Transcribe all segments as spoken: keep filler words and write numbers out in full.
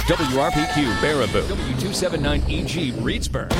W R P Q Baraboo, W two seventy-nine E G Reedsburg.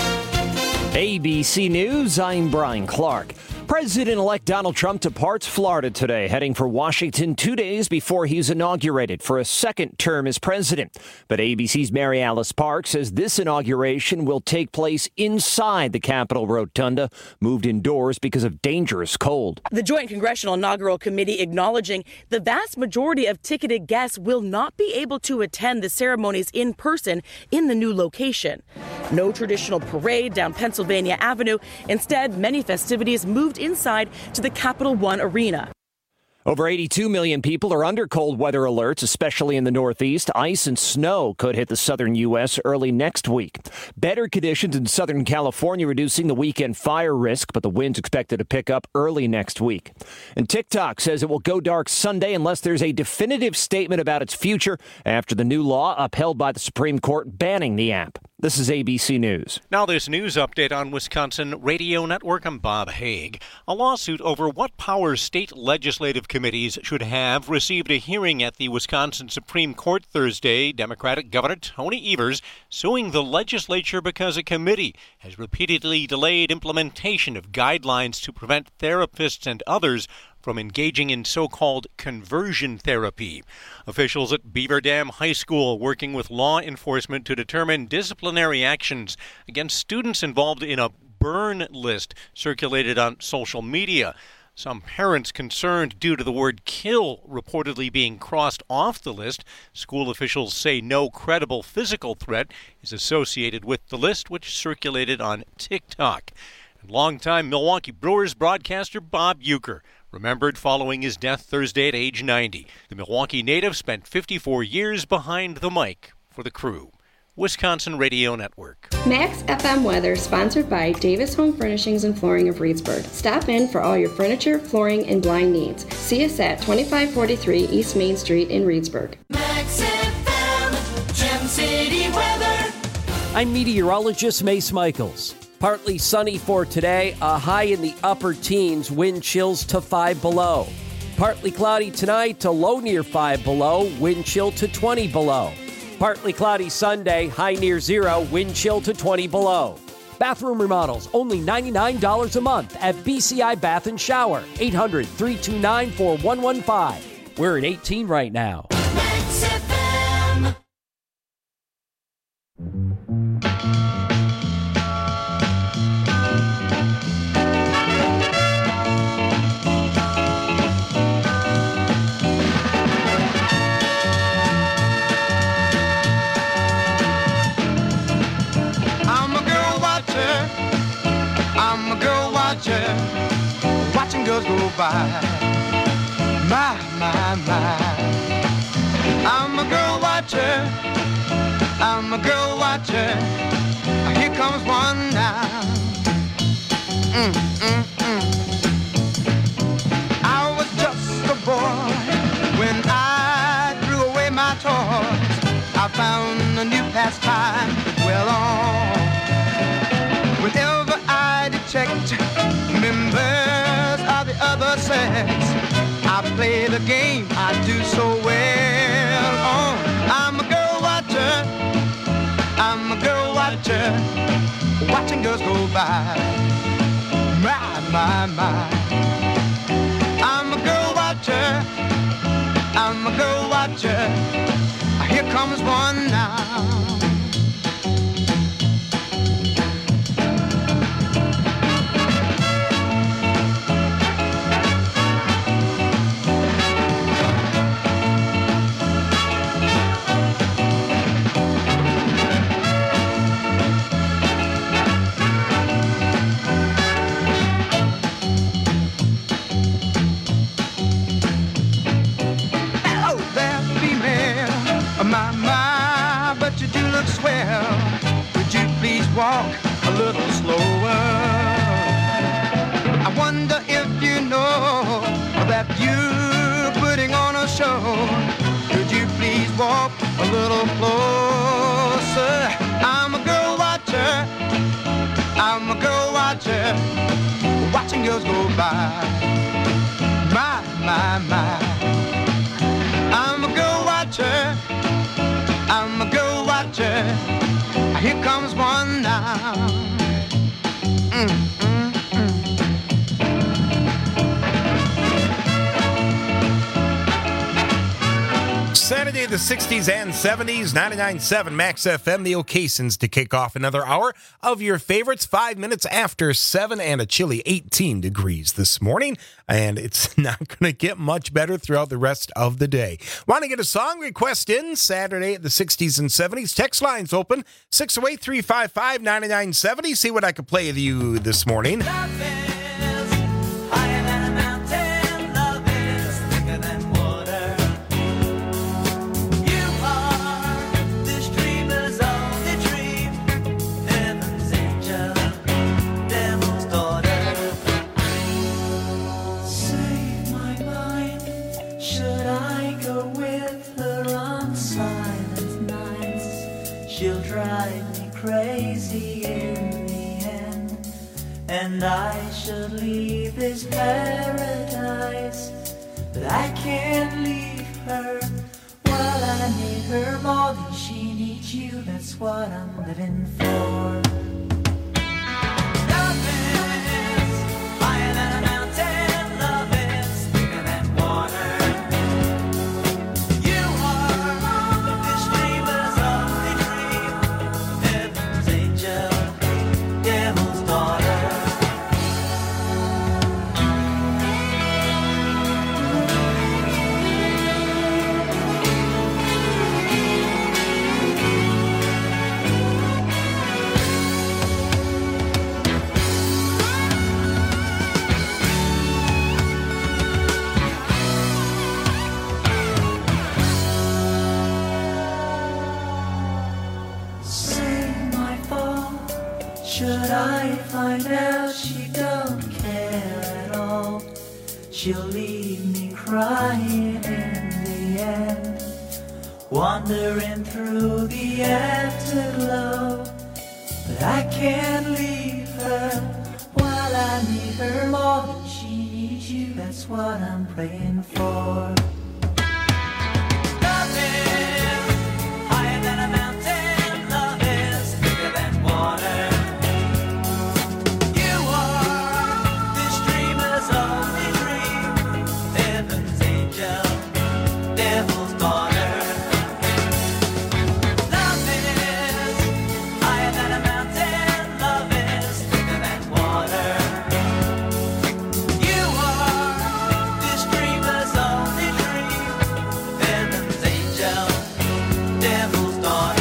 A B C News, I'm Brian Clark. President-elect Donald Trump departs Florida today, heading for Washington two days before he's inaugurated for a second term as president. But A B C's Mary Alice Park says this inauguration will take place inside the Capitol Rotunda, moved indoors because of dangerous cold. The Joint Congressional Inaugural Committee acknowledging the vast majority of ticketed guests will not be able to attend the ceremonies in person in the new location. No traditional parade down Pennsylvania Avenue. Instead, many festivities moved inside to the Capital One Arena. Over eighty-two million people are under cold weather alerts, especially in the Northeast. Ice and snow could hit the southern U S early next week. Better conditions in Southern California reducing the weekend fire risk, but the wind's expected to pick up early next week. And TikTok says it will go dark Sunday unless there's a definitive statement about its future after the new law upheld by the Supreme Court banning the app. This is A B C News. Now this news update on Wisconsin Radio Network. I'm Bob Haig. A lawsuit over what power state legislative committees should have received a hearing at the Wisconsin Supreme Court Thursday. Democratic Governor Tony Evers suing the legislature because a committee has repeatedly delayed implementation of guidelines to prevent therapists and others from engaging in so-called conversion therapy. Officials at Beaver Dam High School working with law enforcement to determine disciplinary actions against students involved in a burn list circulated on social media. Some parents concerned due to the word kill reportedly being crossed off the list. School officials say no credible physical threat is associated with the list, which circulated on TikTok. And longtime Milwaukee Brewers broadcaster Bob Uecker remembered following his death Thursday at age ninety. The Milwaukee native spent fifty-four years behind the mic for the Crew. Wisconsin Radio Network. Max F M weather sponsored by Davis Home Furnishings and Flooring of Reedsburg. Stop in for all your furniture, flooring, and blind needs. See us at twenty-five forty-three East Main Street in Reedsburg. Max F M, Gem City weather. I'm meteorologist Mace Michaels. Partly sunny for today, a high in the upper teens, wind chills to five below. Partly cloudy tonight to low near five below, wind chill to twenty below. Partly cloudy Sunday, high near zero, wind chill to twenty below. Bathroom remodels, only ninety-nine dollars a month at B C I Bath and Shower, eight hundred, three two nine, four one one five. We're in eighteen right now. Max F M. I'm a girl watcher, watching girls go by. My, my, my. I'm a girl watcher, I'm a girl watcher. Here comes one now. Mm, mm, mm. I was just a boy when I threw away my toys. I found a new pastime well on. Whenever I detect members of the other sex, I play the game I do so well on. I'm a girl watcher, I'm a girl watcher, watching girls go by. My, my, my. I'm a girl watcher, I'm a girl watcher. Here comes one now. Walk a little slower. I wonder if you know that you're putting on a show. Could you please walk a little closer? I'm a girl watcher, I'm a girl watcher, watching girls go by. My, my, my. I'm a girl watcher, I'm a here comes one now. Mm, mm, mm. Saturday, the sixties and seventies, ninety-nine point seven Max F M, the Ocasons to kick off another hour of your favorites, five minutes after seven, and a chilly eighteen degrees this morning. And it's not going to get much better throughout the rest of the day. Want to get a song request in Saturday at the sixties and seventies? Text lines open, six oh eight, three five five, nine nine seven oh. See what I could play with you this morning. Crazy in the end, and I should leave this paradise, but I can't leave her. Well, I need her more than she needs you. That's what I'm living for. Love is higher than a mountain. Love is thicker than water. You are this dreamer's only dream. Heaven's angel, devil's daughter. Should I find out she don't care at all, she'll leave me crying in the end, wandering through the afterglow. But I can't leave her, while I need her more than she needs you. That's what I'm praying for. Love is higher than a mountain. Love is thicker than water. Devil's daughter. Love is higher than a mountain. Love is thicker than water. You are this dreamer's only dream. Heaven's angel, devil's daughter.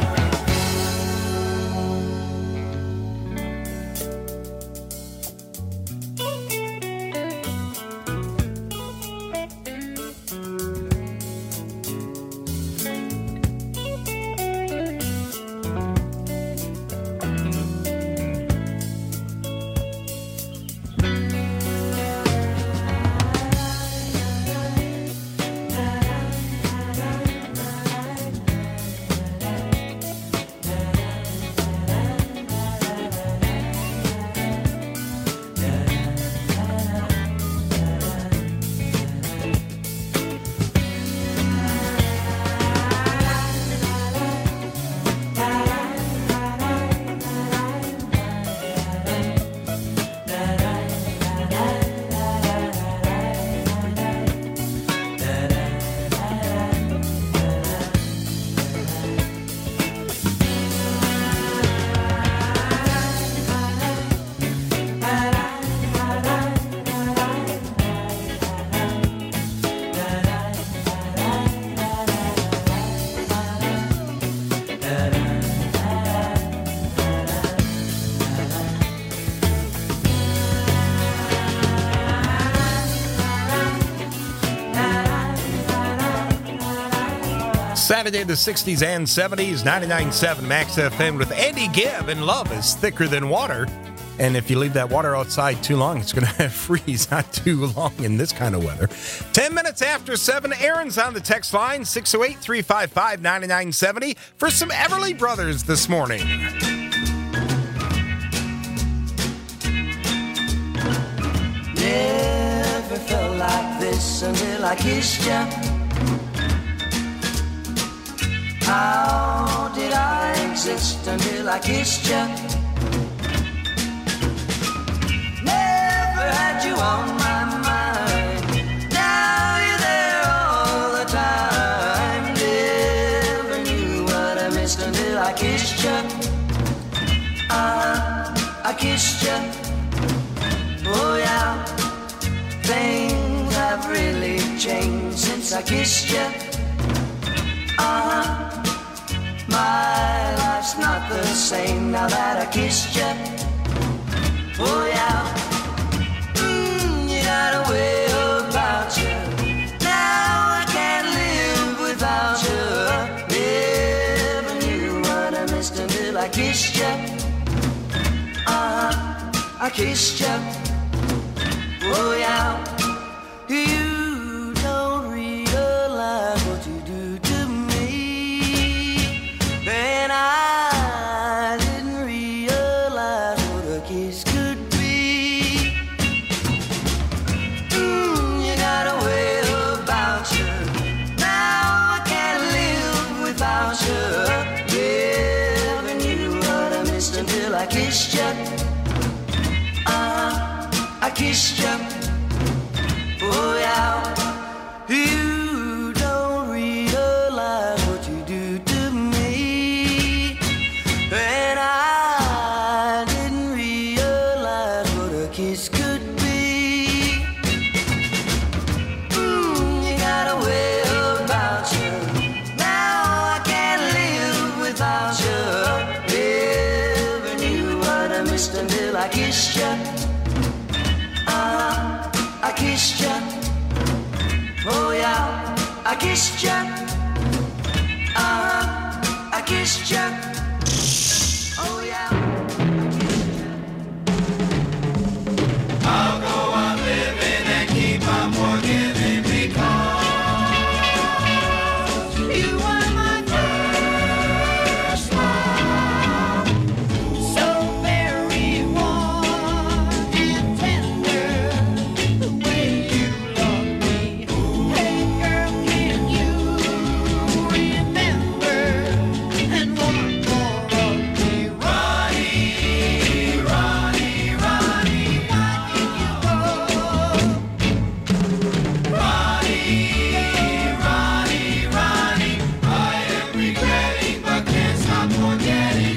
Saturday, the sixties and seventies, ninety-nine point seven Max F M with Andy Gibb, and Love is Thicker Than Water. And if you leave that water outside too long, it's going to freeze not too long in this kind of weather. Ten minutes after seven, Aaron's on the text line, six oh eight, three five five, nine nine seven oh for some Everly Brothers this morning. Never felt like this until I kissed you. How did I exist until I kissed you. Never had you on my mind. Now you're there all the time. Never knew what I missed until I kissed you. Uh-huh, I kissed you. Oh yeah, things have really changed since I kissed you. Uh-huh. My life's not the same now that I kissed you. Oh yeah, mm, you got a way about you. Now I can't live without you. Never knew what I missed until I kissed you. Uh-huh, I kissed you. Oh yeah, you don't realize what you do to me. And I didn't realize what a kiss could be. Mm, you got a way about you. Now I can't live without you. Never knew what I missed until I kissed you. Uh-huh, I kissed you. Oh yeah, you don't realize what you do to me. And I didn't realize what a kiss could be. Mm, you got a way about you. Now I can't live without you. Never knew what I missed until I kissed you. Uh-huh, I kissed you. Oh yeah, I kissed you. Uh-huh, I kissed you. Oh yeah. I'll go on living and keep on forgiving because you were my first love. So very warm and tender, the way you love me. Hey girl, can you remember? And one more of me, Ronnie, Ronnie, Ronnie, why did you go? Ronnie, Ronnie, Ronnie, I am regretting but can't stop forgetting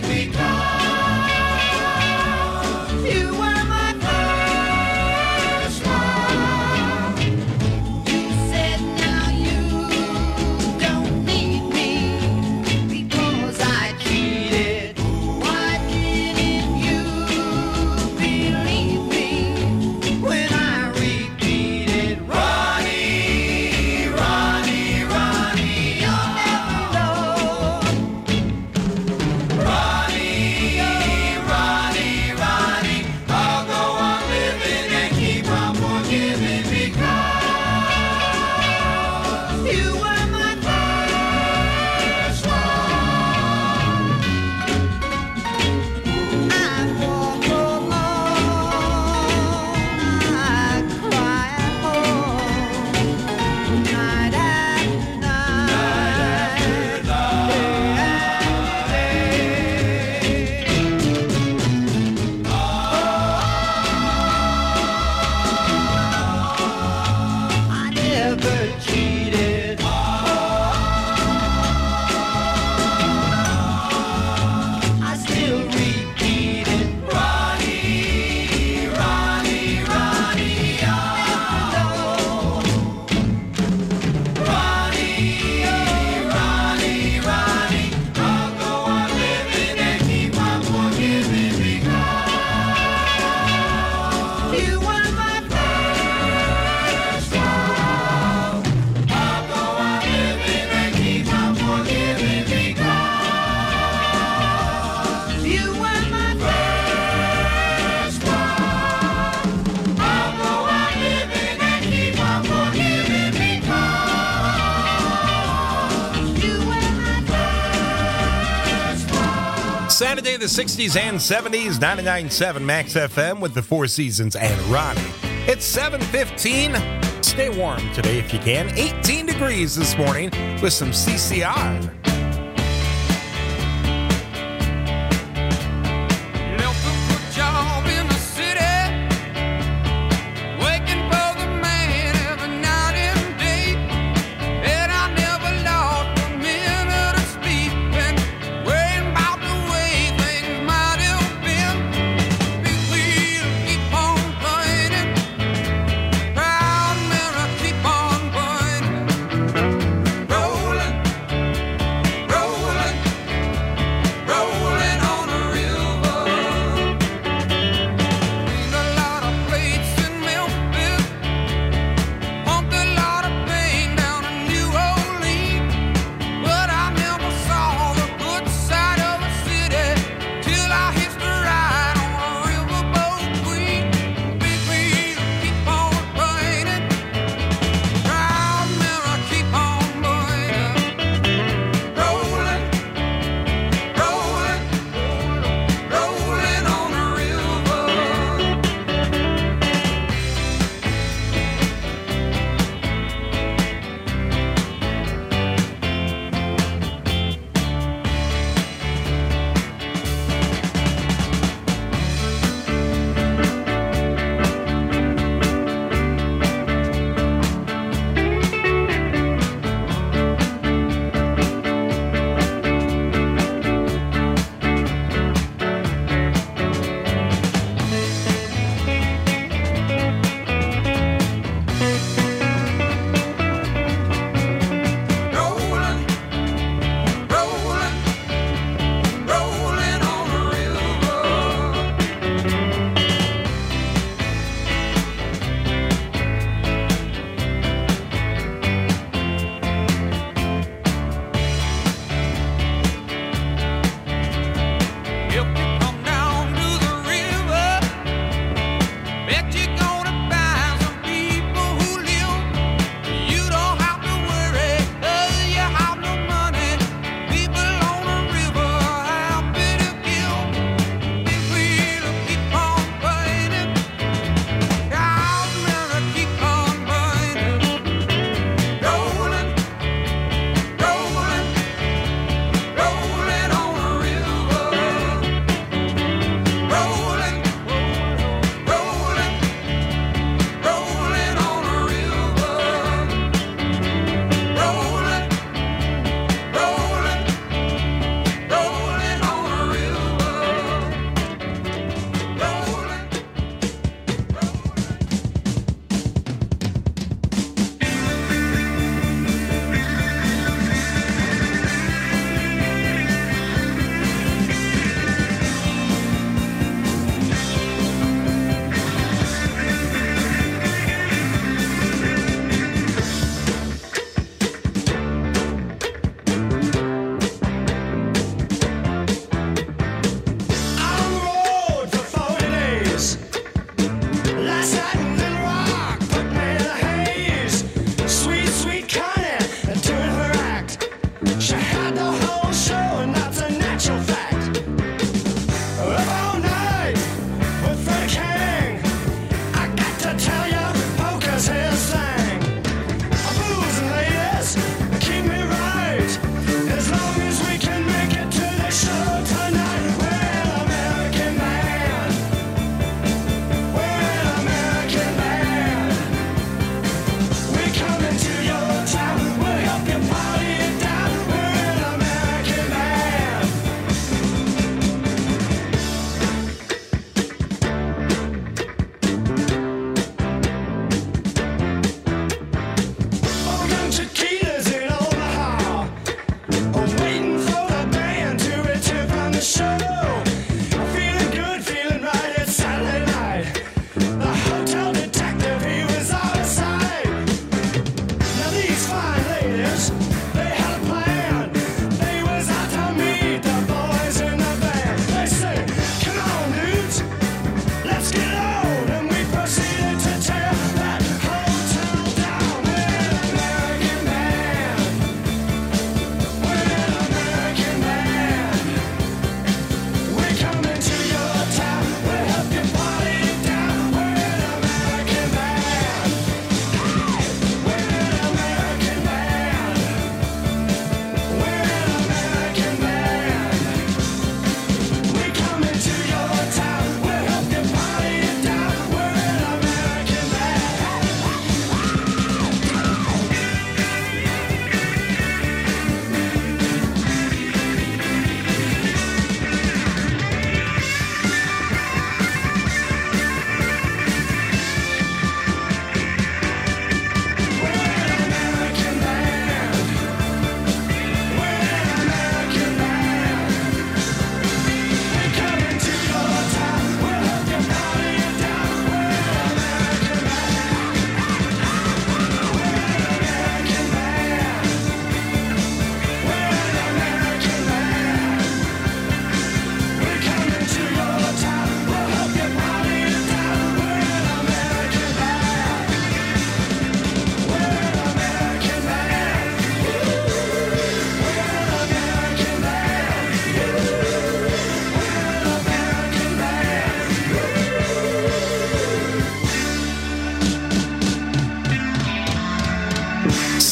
because you were my first love. You said now you don't need me because I cheated. Why didn't you believe me when I repeated, Ronnie, Ronnie, Ronnie, you'll never know. Ronnie, Ronnie, Ronnie, I'll go on living and keep on forgiving because you were my first love. I walk alone, I cry at home, night after night, day after day. I never cheated. I still repeat it. Ronnie, Ronnie, Ronnie, I'll never know. Ronnie, Ronnie, Ronnie, I'll go on living and keep on forgiving because you were my first love. I'll go on living and keep on forgiving because you were my first love. I'll go on living and keep on forgiving because you were my first love. Saturday, the sixties and seventies, ninety-nine point seven Max F M with the Four Seasons and Ronnie. It's seven fifteen. Stay warm today if you can. eighteen degrees this morning with some C C R.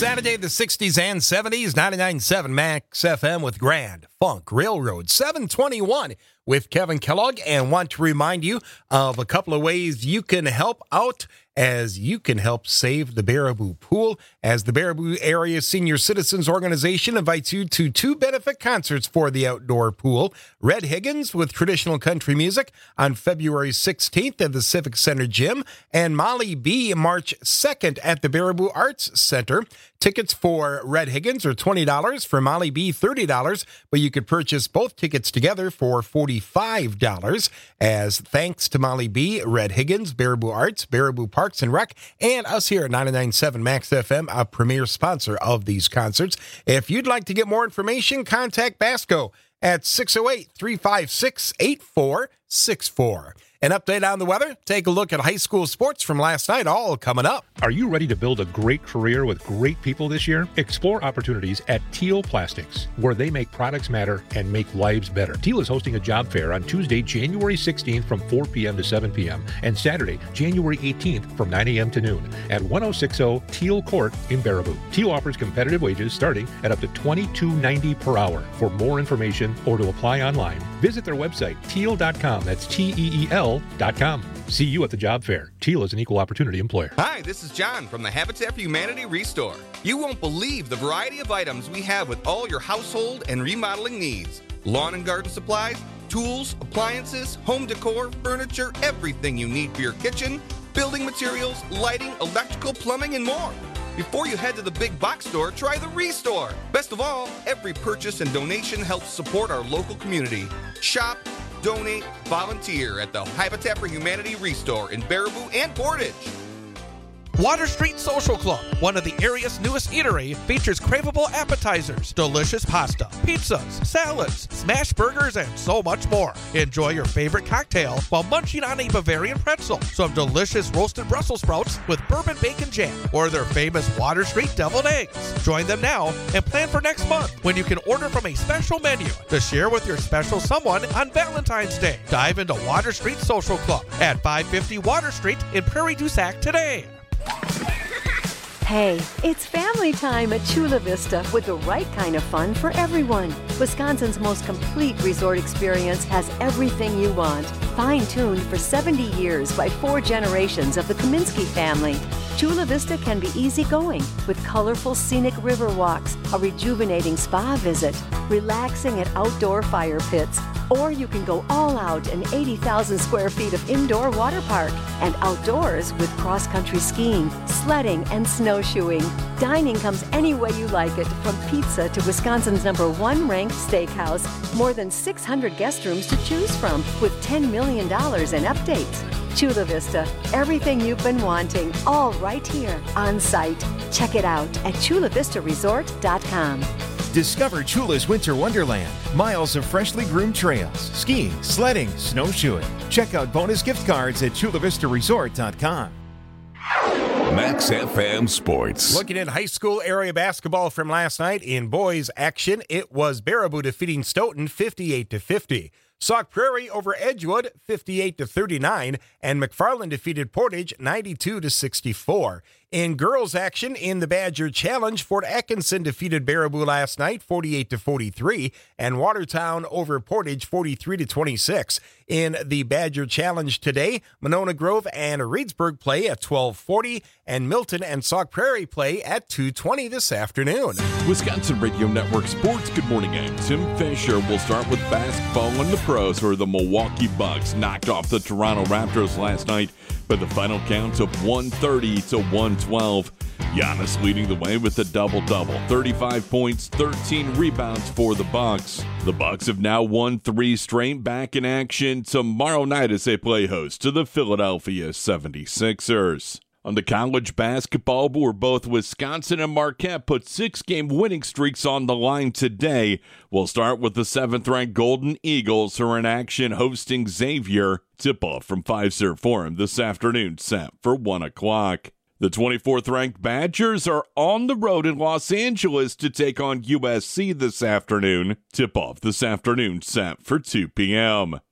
Saturday, the sixties and seventies, ninety-nine point seven Max F M with Grand Funk Railroad, seven twenty-one with Kevin Kellogg, and want to remind you of a couple of ways you can help out as you can help save the Baraboo Pool, as the Baraboo Area Senior Citizens Organization invites you to two benefit concerts for the outdoor pool. Red Higgins with traditional country music on February sixteenth at the Civic Center Gym, and Molly B March second at the Baraboo Arts Center. Tickets for Red Higgins are twenty dollars, for Molly B thirty dollars, but you could purchase both tickets together for forty-five dollars. As thanks to Molly B, Red Higgins, Baraboo Arts, Baraboo Parks and Rec, and us here at ninety-nine point seven Max F M, a premier sponsor of these concerts. If you'd like to get more information, contact Basco at six oh eight, three five six, eight four six four. An update on the weather, take a look at high school sports from last night, all coming up. Are you ready to build a great career with great people this year? Explore opportunities at Teal Plastics, where they make products matter and make lives better. Teal is hosting a job fair on Tuesday, January sixteenth from four p.m. to seven p.m. and Saturday, January eighteenth from nine a.m. to noon at ten sixty Teal Court in Baraboo. Teal offers competitive wages starting at up to twenty-two ninety per hour. For more information or to apply online, visit their website, teal dot com. That's T E E L dot com. See you at the job fair. Teal is an equal opportunity employer. Hi, this is John from the Habitat for Humanity Restore. You won't believe the variety of items we have with all your household and remodeling needs. Lawn and garden supplies, tools, appliances, home decor, furniture, everything you need for your kitchen, building materials, lighting, electrical, plumbing, and more. Before you head to the big box store, try the Restore. Best of all, every purchase and donation helps support our local community. Shop, donate, volunteer at the Habitat for Humanity Restore in Baraboo and Portage. Water Street Social Club, one of the area's newest eatery, features craveable appetizers, delicious pasta, pizzas, salads, smash burgers, and so much more. Enjoy your favorite cocktail while munching on a Bavarian pretzel, some delicious roasted Brussels sprouts with bourbon bacon jam, or their famous Water Street deviled eggs. Join them now and plan for next month when you can order from a special menu to share with your special someone on Valentine's Day. Dive into Water Street Social Club at five fifty Water Street in Prairie du Sac today. Hey, it's family time at Chula Vista with the right kind of fun for everyone. Wisconsin's most complete resort experience has everything you want. Fine-tuned for seventy years by four generations of the Kaminsky family. Chula Vista can be easygoing with colorful scenic river walks, a rejuvenating spa visit, relaxing at outdoor fire pits, or you can go all out in eighty thousand square feet of indoor water park and outdoors with cross-country skiing, sledding, and snowshoeing. Dining comes any way you like it, from pizza to Wisconsin's number one ranked steakhouse. More than six hundred guest rooms to choose from with ten million dollars in updates. Chula Vista, everything you've been wanting, all right here on site. Check it out at chula vista resort dot com. Discover Chula's Winter Wonderland. Miles of freshly groomed trails, skiing, sledding, snowshoeing. Check out bonus gift cards at chula vista resort dot com. Max F M Sports. Looking at high school area basketball from last night in boys action, it was Baraboo defeating Stoughton fifty-eight to fifty. Sauk Prairie over Edgewood fifty-eight to thirty-nine, and McFarland defeated Portage ninety-two to sixty-four. In girls action in the Badger Challenge, Fort Atkinson defeated Baraboo last night forty-eight to forty-three, and Watertown over Portage forty-three to twenty-six. In the Badger Challenge today, Monona Grove and Reedsburg play at twelve forty, and Milton and Sauk Prairie play at two twenty this afternoon. Wisconsin Radio Network Sports. Good morning, I'm Tim Fisher. We'll start with basketball in the pros, where the Milwaukee Bucks knocked off the Toronto Raptors last night by the final count of one thirty to one twelve. Giannis leading the way with a double-double, thirty-five points, thirteen rebounds for the Bucks. The Bucks have now won three straight, back in action tomorrow night as they play host to the Philadelphia seventy-sixers. On the college basketball board, both Wisconsin and Marquette put six-game winning streaks on the line today. We'll start with the seventh-ranked Golden Eagles, who are in action hosting Xavier. Tip-off from Fiserv Forum this afternoon, set for one o'clock. The twenty-fourth-ranked Badgers are on the road in Los Angeles to take on U S C this afternoon. Tip-off this afternoon, set for two p.m.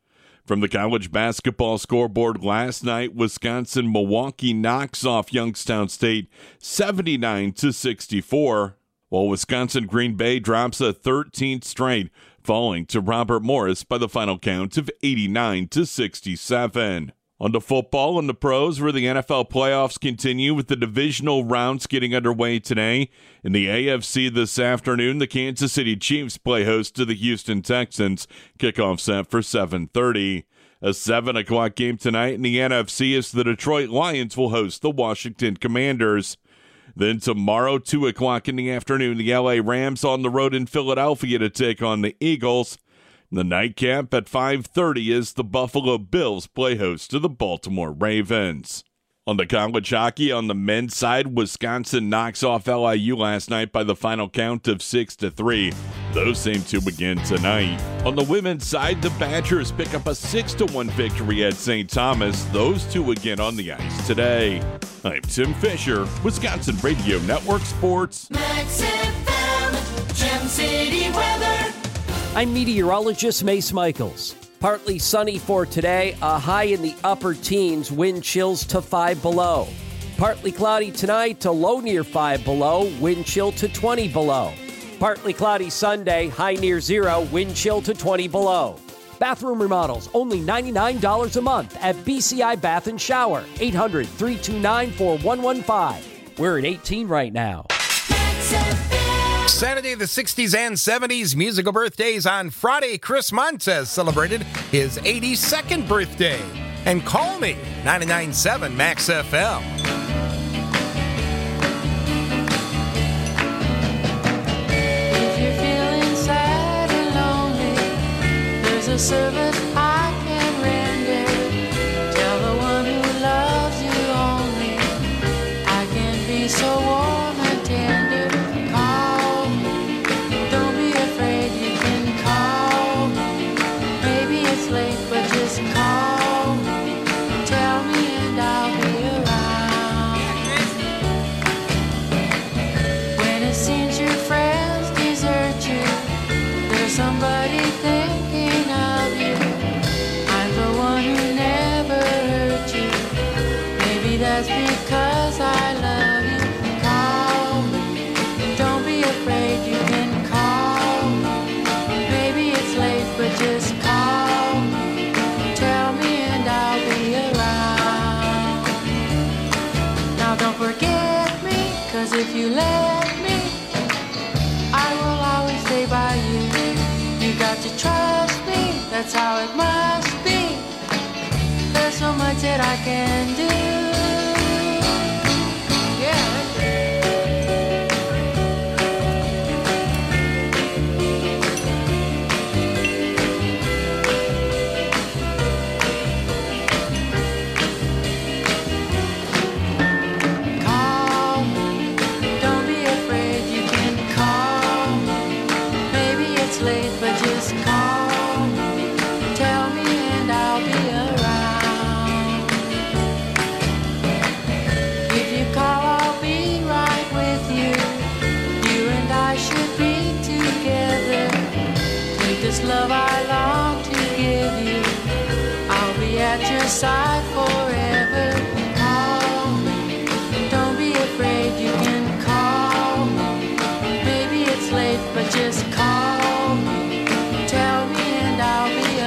From the college basketball scoreboard last night, Wisconsin-Milwaukee knocks off Youngstown State seventy-nine to sixty-four, while Wisconsin-Green Bay drops a thirteenth straight, falling to Robert Morris by the final count of eighty-nine to sixty-seven. On to football and the pros, where the N F L playoffs continue with the divisional rounds getting underway today. In the A F C this afternoon, the Kansas City Chiefs play host to the Houston Texans. Kickoff set for seven thirty. A seven o'clock game tonight in the N F C as the Detroit Lions will host the Washington Commanders. Then tomorrow, two o'clock in the afternoon, the L A Rams on the road in Philadelphia to take on the Eagles. The nightcap at five thirty is the Buffalo Bills play host to the Baltimore Ravens. On the college hockey, on the men's side, Wisconsin knocks off L I U last night by the final count of six to three. Those same two again tonight. On the women's side, the Badgers pick up a six to one victory at Saint Thomas. Those two again on the ice today. I'm Tim Fisher, Wisconsin Radio Network Sports. Max F M, Gem City weather. I'm meteorologist Mace Michaels. Partly sunny for today, a high in the upper teens, wind chills to five below. Partly cloudy tonight to low near five below, wind chill to twenty below. Partly cloudy Sunday, high near zero, wind chill to twenty below. Bathroom remodels, only ninety-nine dollars a month at B C I Bath and Shower, eight hundred, three two nine, four one one five. We're at eighteen right now. Saturday, the sixties and seventies, musical birthdays on Friday. Chris Montez celebrated his eighty-second birthday. And call me, ninety-nine point seven Max F M. If you're feeling sad and lonely, there's a service I can render. Tell the one who loves you only, I can be so warm and tender. Call, tell me and I'll be around. When it seems your friends desert you, there's somebody thinking of you. I'm the one who never hurt you. Maybe that's because I love you. Call, don't be afraid, you can call. Maybe it's late, but just call. Forget me, cause if you let me, I will always stay by you. You got to trust me, that's how it must be. There's so much that I can do. Love I long to give you, I'll be at your side forever. Call, don't be afraid, you can call. Maybe it's late, but just call. Tell me and I'll be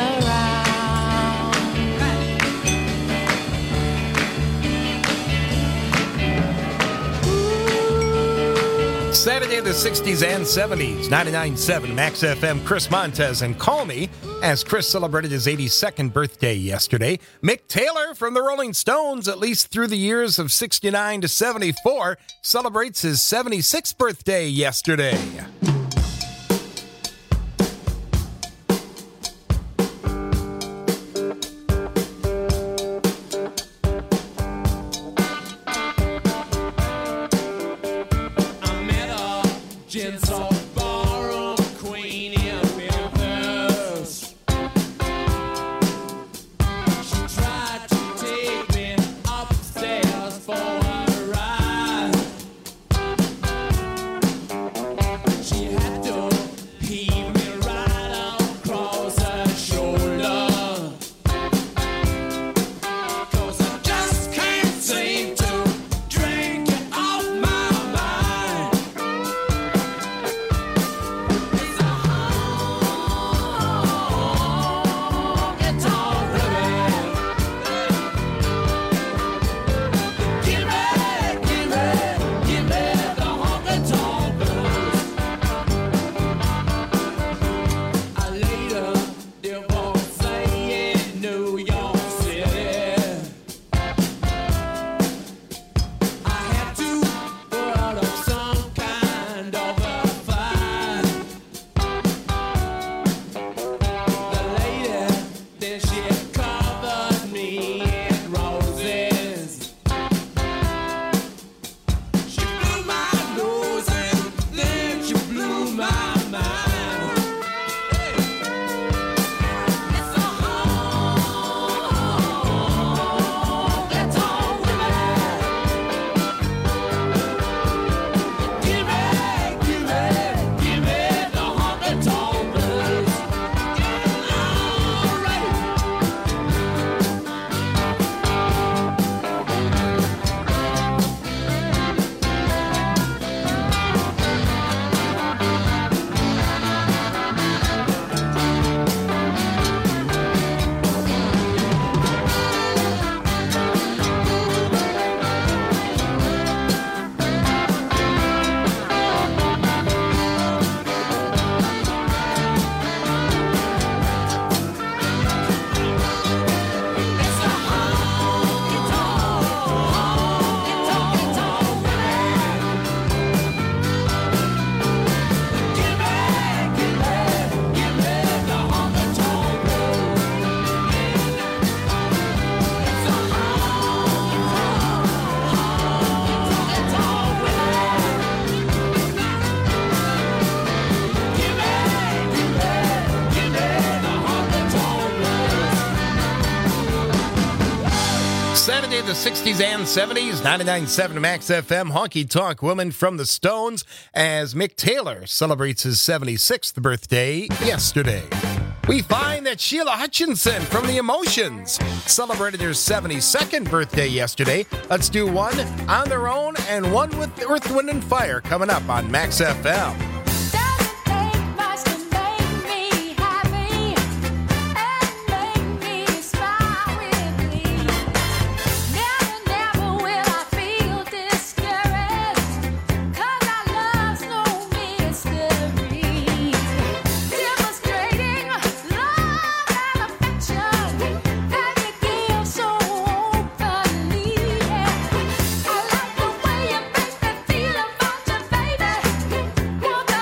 around. Saturday, the sixties and seventies, ninety-nine point seven Max F M, Chris Montez, and call me as Chris celebrated his eighty-second birthday yesterday. Mick Taylor from the Rolling Stones, at least through the years of sixty-nine to seventy-four, celebrates his seventy-sixth birthday yesterday. the sixties and seventies, ninety-nine point seven Max F M, Honky Tonk Woman from the Stones, as Mick Taylor celebrates his seventy-sixth birthday yesterday. We find that Sheila Hutchinson from The Emotions celebrated her seventy-second birthday yesterday. Let's do one on their own and one with Earth, Wind, and Fire coming up on Max F M. Feel about you, baby.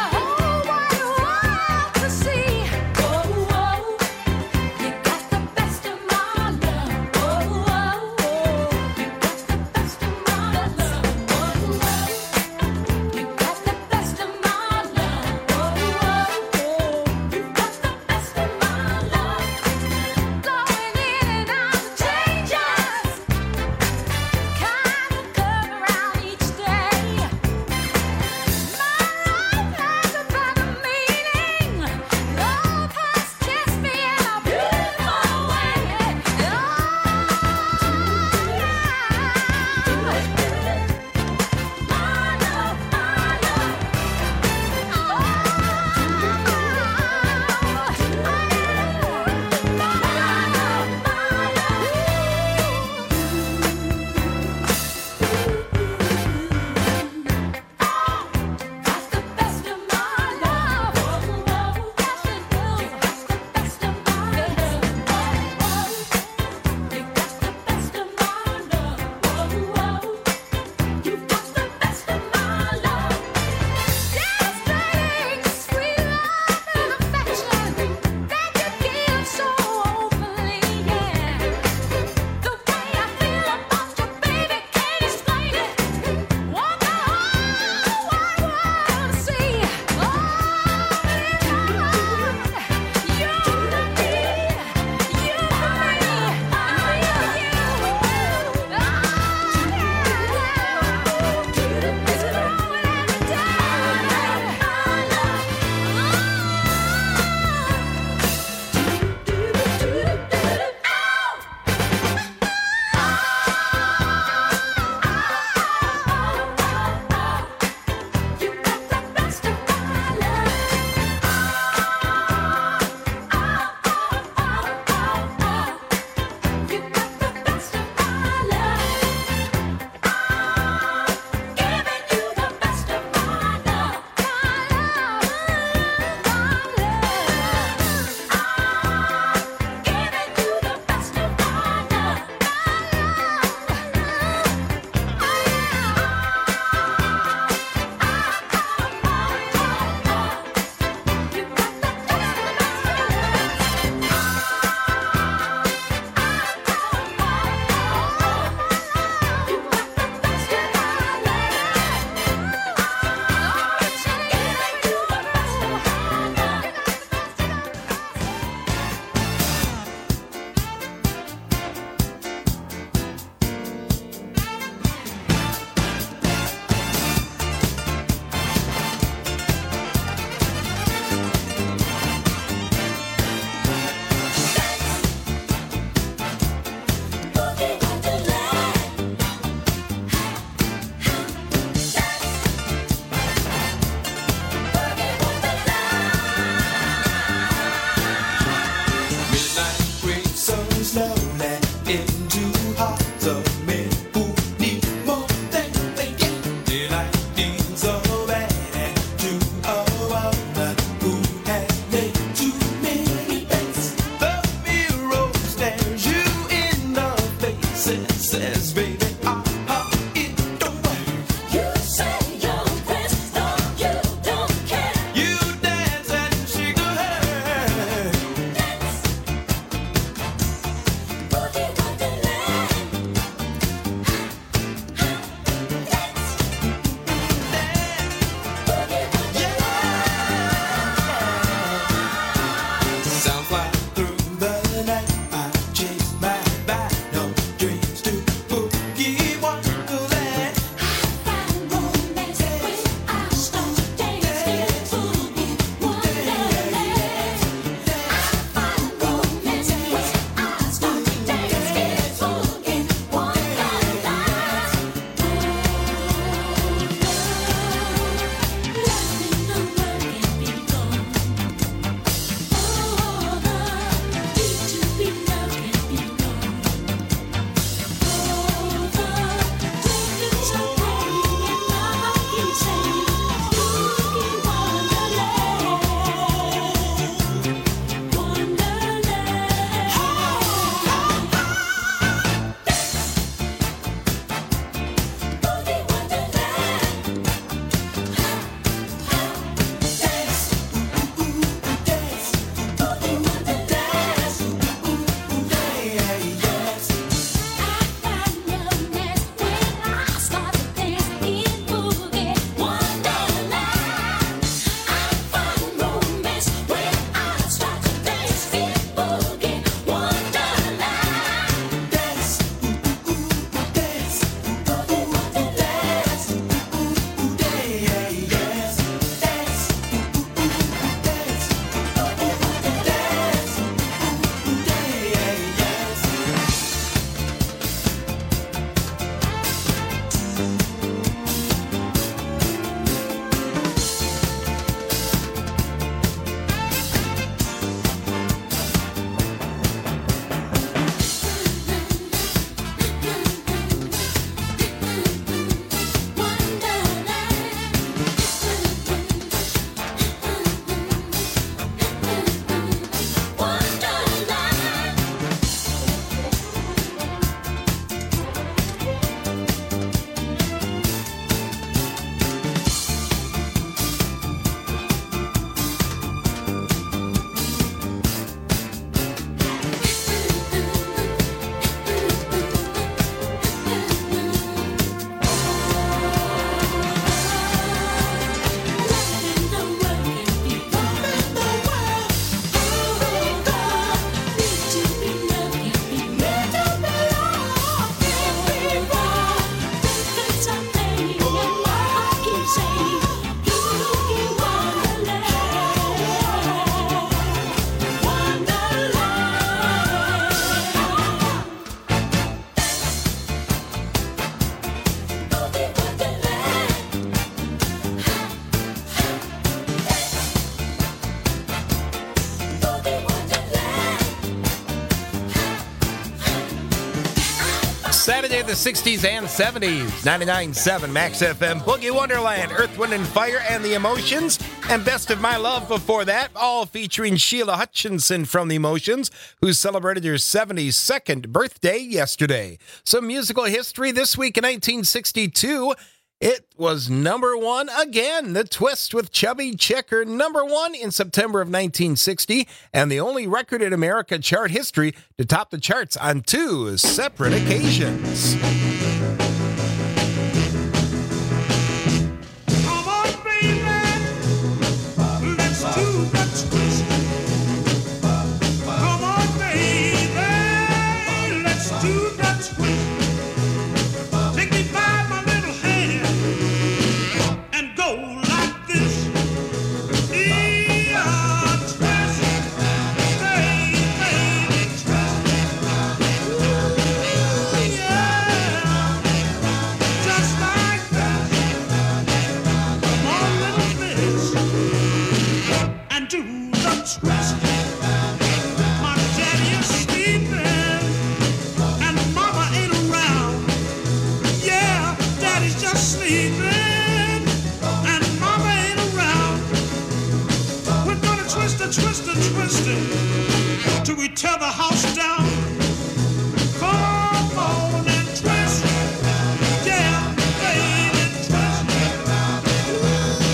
Saturday, the sixties and seventies. ninety-nine point seven Max F M, Boogie Wonderland, Earth, Wind and Fire, and the Emotions. And Best of My Love before that, all featuring Sheila Hutchinson from The Emotions, who celebrated her seventy-second birthday yesterday. Some musical history this week in nineteen sixty-two. It was number one again. The Twist with Chubby Checker, number one in September of nineteen sixty, and the only record in America chart history to top the charts on two separate occasions. Come on, baby, let's do the twist. Come on, baby, let's do the twist. Take me by my little hand and go like this. Yeah, twist, baby, twist. Ooh, yeah, just like that. Come on, little miss, and do the twist. My daddy is sleeping and mama ain't around. Yeah, daddy's just sleeping and mama ain't around. We're gonna twist and twist and twist it till we tear the house down. Come on and twist, yeah, baby, twist. Ooh,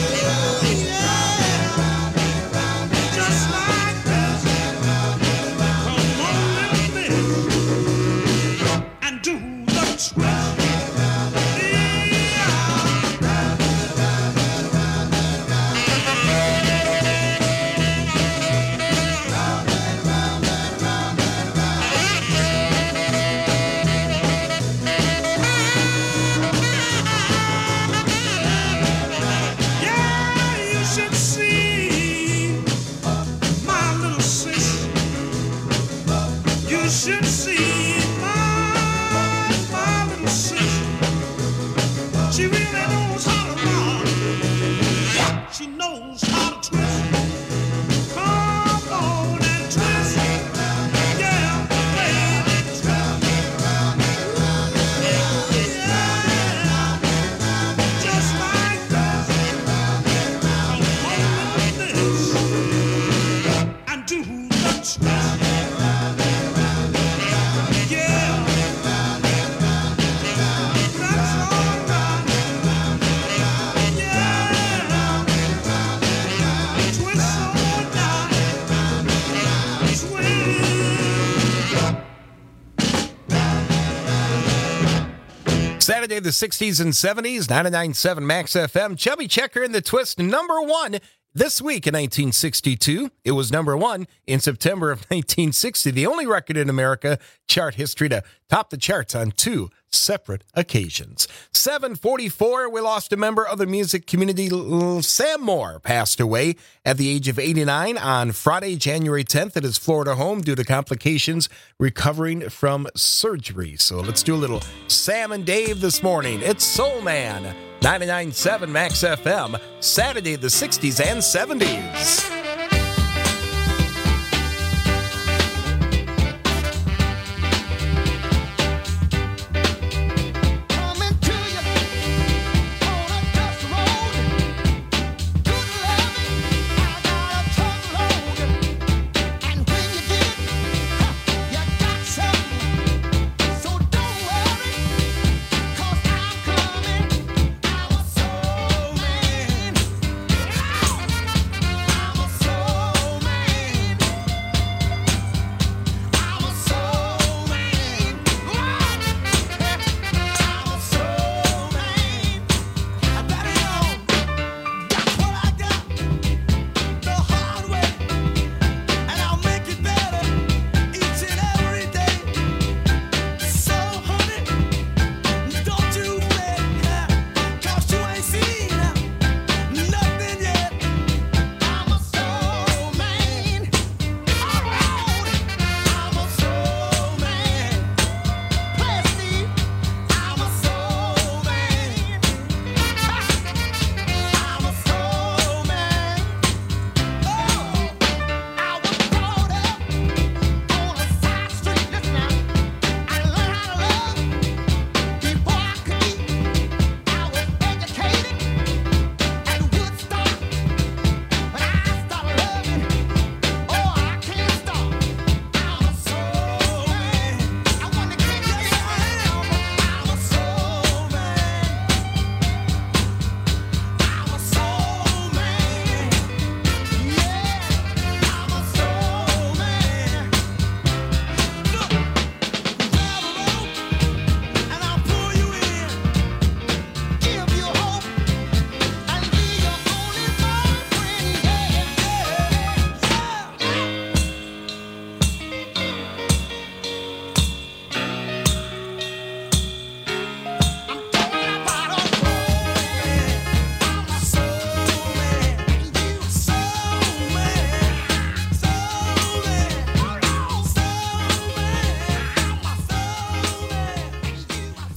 yeah, just like this. Come on, little miss, and do the twist. Yeah, you should see my little sis. You should see my, my little sis. She really knows how to rock. She knows how to twist. Come on and twist. Yeah, baby, twist. Ooh, yeah, just like that. Come on with this and do the twist. Yeah, that's all right. Yeah, twist on down, twist. Saturday, the sixties and seventies, ninety-nine point seven Max F M. Chubby Checker and the Twist, number one this week in nineteen sixty-two. It was number one in September of nineteen sixty, the only record in America chart history to top the charts on two separate occasions. seven forty-four, we lost a member of the music community. L- Sam Moore passed away at the age of eighty-nine on Friday, January tenth at his Florida home due to complications recovering from surgery. So let's do a little Sam and Dave this morning. It's Soul Man, ninety-nine point seven Max F M, Saturday, the sixties and seventies. I'm a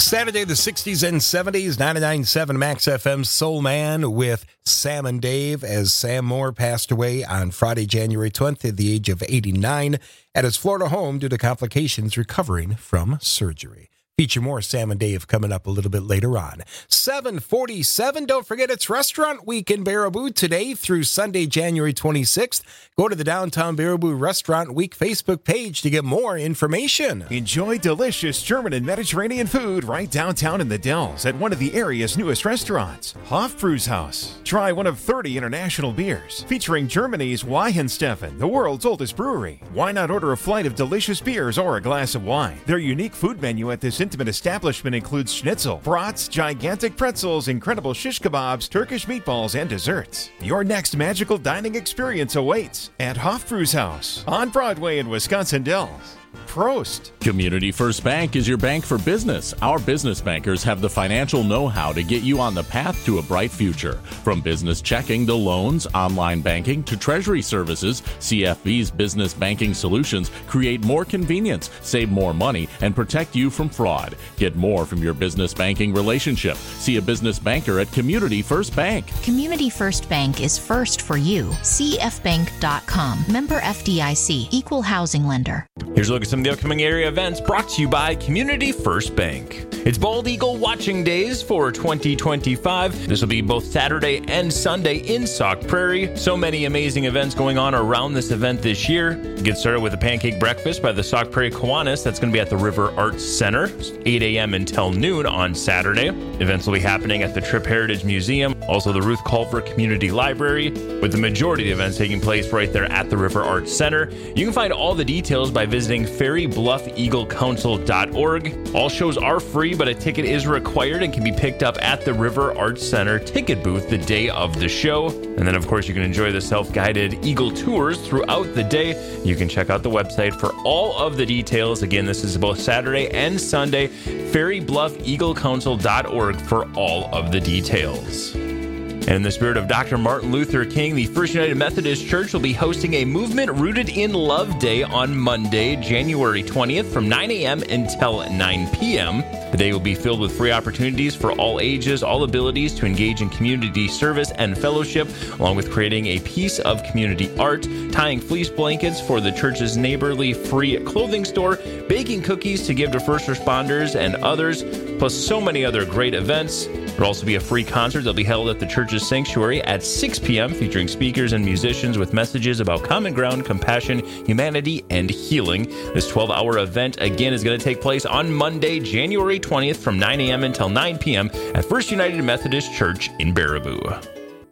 Saturday, the sixties and seventies, ninety-nine point seven Max F M Soul Man with Sam and Dave, as Sam Moore passed away on Friday, January twentieth at the age of eighty-nine at his Florida home due to complications recovering from surgery. Feature more Sam and Dave coming up a little bit later on. seven forty-seven. Don't forget it's Restaurant Week in Baraboo today through Sunday, January twenty-sixth. Go to the Downtown Baraboo Restaurant Week Facebook page to get more information. Enjoy delicious German and Mediterranean food right downtown in the Dells at one of the area's newest restaurants, Hofbrauhaus. Try one of thirty international beers featuring Germany's Weihenstephan, the world's oldest brewery. Why not order a flight of delicious beers or a glass of wine? Their unique food menu at this intimate establishment includes schnitzel, brats, gigantic pretzels, incredible shish kebabs, Turkish meatballs, and desserts. Your next magical dining experience awaits at Hofbrauhaus on Broadway in Wisconsin Dells. Prost. Community First Bank is your bank for business. Our business bankers have the financial know-how to get you on the path to a bright future. From business checking to loans, online banking to treasury services, C F B's business banking solutions create more convenience, save more money, and protect you from fraud. Get more from your business banking relationship. See a business banker at Community First Bank. Community First Bank is first for you. C F bank dot com. Member F D I C. Equal housing lender. Here's a look at some of the upcoming area events brought to you by Community First Bank. It's Bald Eagle Watching Days for twenty twenty-five. This will be both Saturday and Sunday in Sauk Prairie. So many amazing events going on around this event this year. Get started with a pancake breakfast by the Sauk Prairie Kiwanis. That's going to be at the River Arts Center, eight a.m. until noon on Saturday. Events will be happening at the Tripp Heritage Museum, also the Ruth Culver Community Library, with the majority of the events taking place right there at the River Arts Center. You can find all the details by visiting Ferry Bluff Eagle Council dot org. All shows are free, but a ticket is required and can be picked up at the River Arts Center ticket booth the day of the show. And then, of course, you can enjoy the self-guided Eagle tours throughout the day. You can check out the website for all of the details. Again, this is both Saturday and Sunday. Ferry Bluff Eagle Council dot org for all of the details. And in the spirit of Doctor Martin Luther King, the First United Methodist Church will be hosting a Movement Rooted in Love Day on Monday, January twentieth from nine a.m. until nine p.m. The day will be filled with free opportunities for all ages, all abilities to engage in community service and fellowship, along with creating a piece of community art, tying fleece blankets for the church's neighborly free clothing store, baking cookies to give to first responders and others, plus so many other great events. There will also be a free concert that will be held at the church's sanctuary at six p.m. featuring speakers and musicians with messages about common ground, compassion, humanity, and healing. This twelve-hour event, again, is going to take place on Monday, January twentieth from nine a.m. until nine p.m. at First United Methodist Church in Baraboo.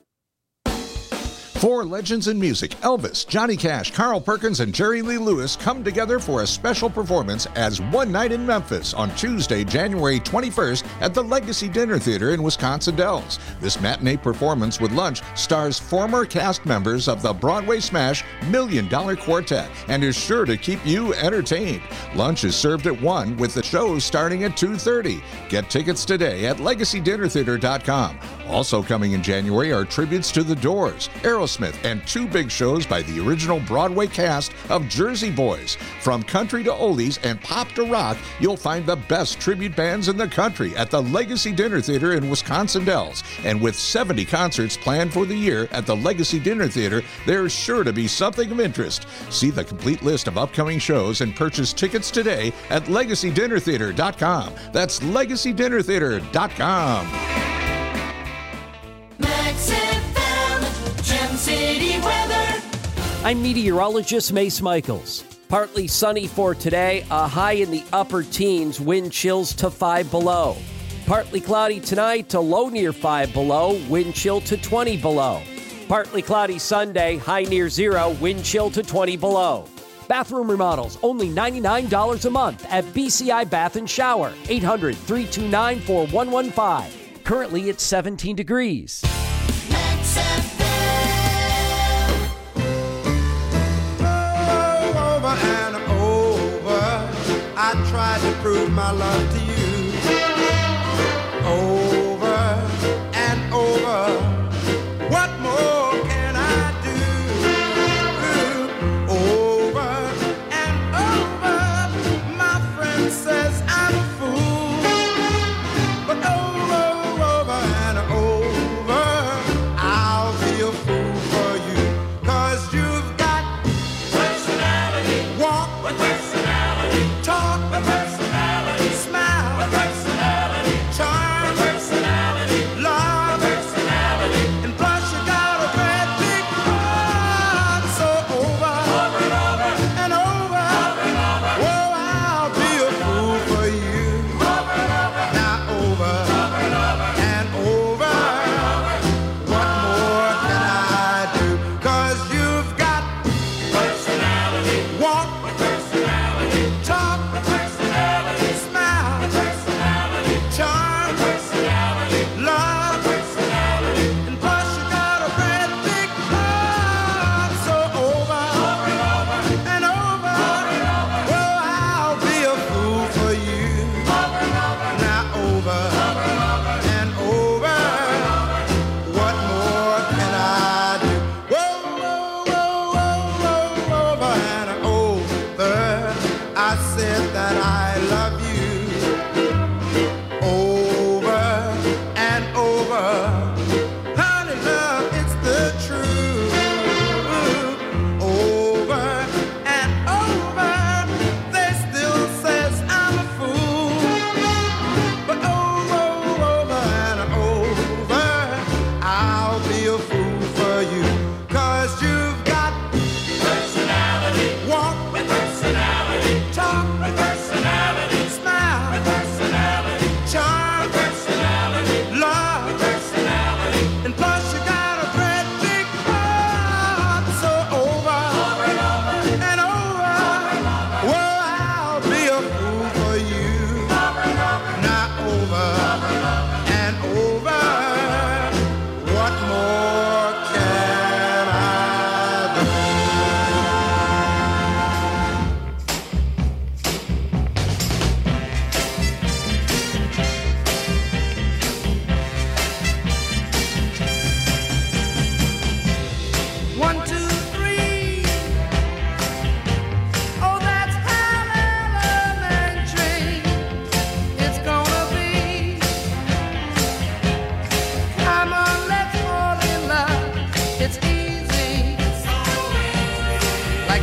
Four legends in music, Elvis, Johnny Cash, Carl Perkins, and Jerry Lee Lewis come together for a special performance as One Night in Memphis on Tuesday, January twenty-first at the Legacy Dinner Theater in Wisconsin Dells. This matinee performance with lunch stars former cast members of the Broadway smash Million Dollar Quartet and is sure to keep you entertained. Lunch is served at one with the show starting at two thirty. Get tickets today at legacy dinner theater dot com. Also coming in January are tributes to The Doors, Aerosmith, and two big shows by the original Broadway cast of Jersey Boys. From country to oldies and pop to rock, you'll find the best tribute bands in the country at the Legacy Dinner Theater in Wisconsin Dells. And with seventy concerts planned for the year at the Legacy Dinner Theater, there's sure to be something of interest. See the complete list of upcoming shows and purchase tickets today at legacy dinner theater dot com. That's legacy dinner theater dot com. City weather. I'm meteorologist Mace Michaels. Partly sunny for today, a high in the upper teens, wind chills to five below. Partly cloudy tonight to low near five below, wind chill to twenty below. Partly cloudy Sunday, high near zero, wind chill to twenty below. Bathroom remodels, only ninety-nine dollars a month at B C I Bath and Shower, eight hundred, three two nine, four one one five. Currently it's seventeen degrees. I tried to prove my love to you over and over. What more can I do? Over and over. My friend says I'm a fool.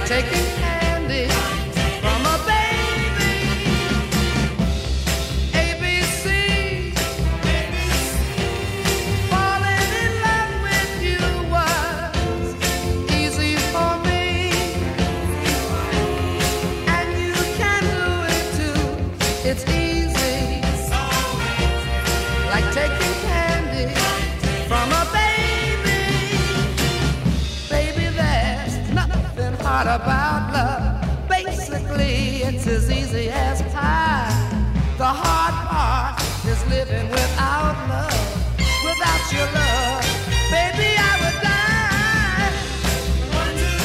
like taking candy from a baby. A B C, falling in love with you was easy for me, and you can do it too. It's easy, like taking candy from a baby. Baby, there's nothing hard about love. Basically, it's as easy as pie. The hard part is living without love. Without your love, baby, I would die. One, two,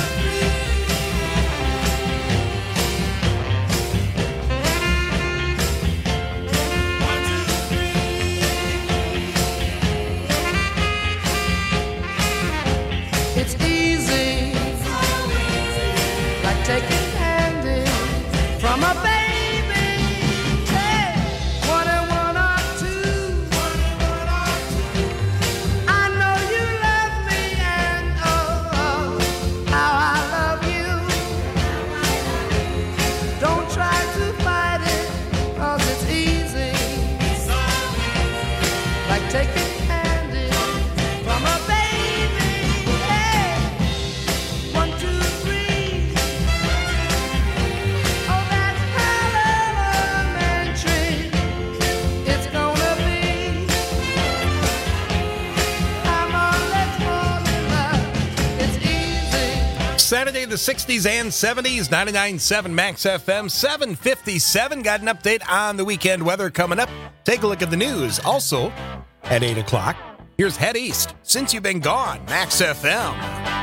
it's easy, like taking candy from a baby. Hey, one and one are two. I know you love me, and oh, oh, how I love you. Don't try to fight it, 'cause it's easy, like taking candy from a baby. Saturday, the sixties and seventies, ninety-nine point seven Max F M, seven fifty-seven. Got an update on the weekend weather coming up. Take a look at the news. Also, at eight o'clock, here's Head East. Since You've Been Gone, Max F M.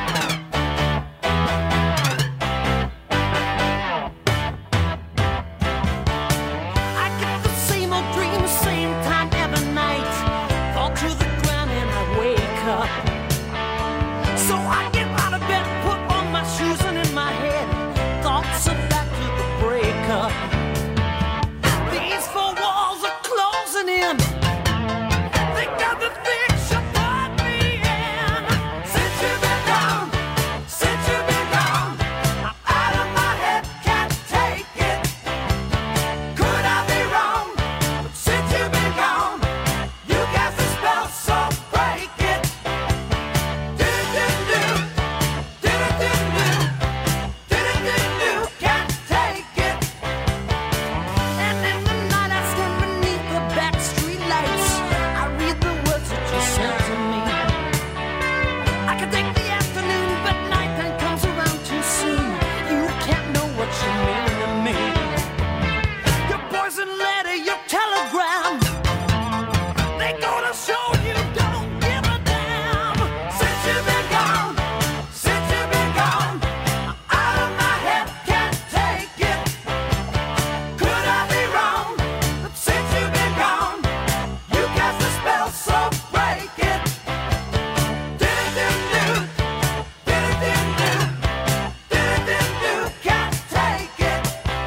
Same old dream, same time every night. Fall to the ground and I wake up. So I get out of bed, put on my shoes, and in my head, thoughts of back to the breakup. These four walls are closing in. They got the things you put me in. Since you've been gone, since you've been gone, I'm out of my head, can't take it. Could I be wrong? But since you've been gone, you cast a spell, so break it. Do-do-do-do, do-do-do-do, do-do-do-do, can't take it. And in the night I stand beneath the back street lights. I read the words that you sent to me. I can take the afternoon, but nighttime comes around too soon. You can't know what you mean to me. Your poison letter, your telegram, they gonna show you don't give a damn. Since you've been gone, since you've been gone, I'm out of my head, can't take it. Could I be wrong? But since you've been gone, you cast a spell, so break it. Do-do-do-do, do-do-do-do, do-do-do-do, can't take it.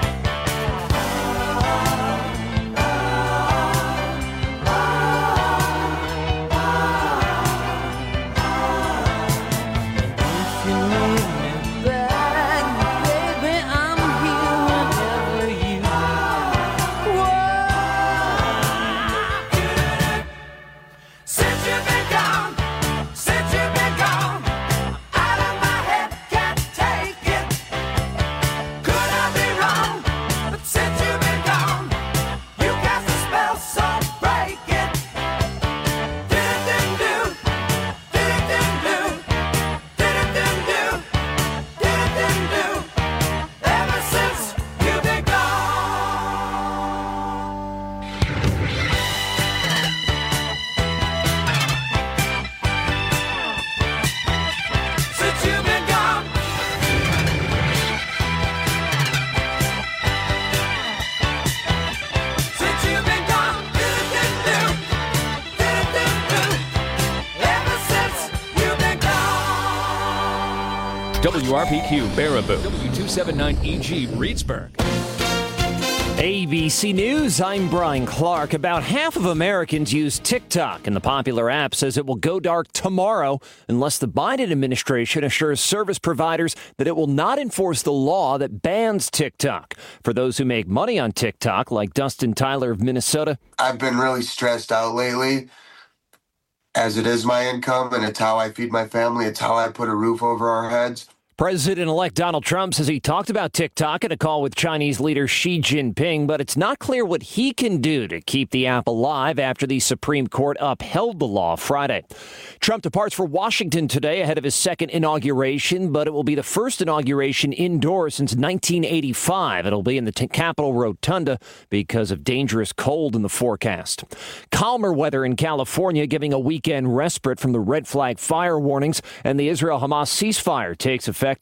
If you need me back, baby, I'm here whenever you want. Since you've been gone, since you've been gone, I'm out of my head, can't take it. Could I be wrong? But since you've been gone, you cast a spell, so break it. Do-do-do-do, do-do-do-do, do-do-do-do, do-do-do-do, ever since you've been gone. Since you've been gone. Since you've been gone. Do-do-do-do, do-do-do-do, ever since you've been gone. W R P Q Baraboo. W two seventy-nine E G Reedsburg. A B C News, I'm Brian Clark. About half of Americans use TikTok, and the popular app says it will go dark tomorrow unless the Biden administration assures service providers that it will not enforce the law that bans TikTok. For those who make money on TikTok, like Dustin Tyler of Minnesota, I've been really stressed out lately, as it is my income, and it's how I feed my family. It's how I put a roof over our heads. President-elect Donald Trump says he talked about TikTok in a call with Chinese leader Xi Jinping, but it's not clear what he can do to keep the app alive after the Supreme Court upheld the law Friday. Trump departs for Washington today ahead of his second inauguration, but it will be the first inauguration indoors since nineteen eighty-five. It'll be in the t- Capitol Rotunda because of dangerous cold in the forecast. Calmer weather in California, giving a weekend respite from the red flag fire warnings, and the Israel-Hamas ceasefire takes effect